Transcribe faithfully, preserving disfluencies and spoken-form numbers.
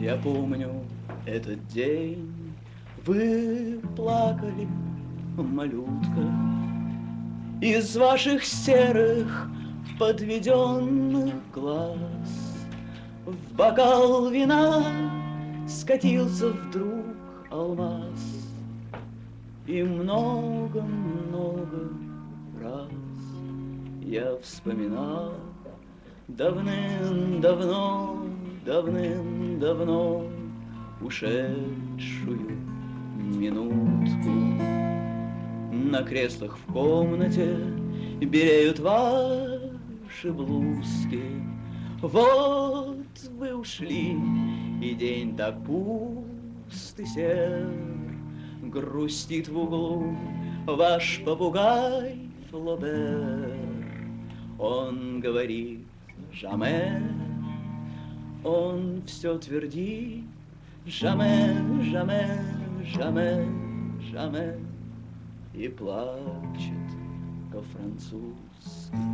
Я помню этот день, вы плакали, малютка, из ваших серых подведенных глаз. В бокал вина скатился вдруг алмаз, и много-много раз я вспоминал давным-давно, давным-давно ушедшую минутку. На креслах в комнате белеют ваши блузки. Вот вы ушли, и день так пуст и сер. Грустит в углу ваш попугай Флобер. Он говорит «Жаме», он все твердит «Жаме, жаме, жаме, жаме» и плачет по-французски.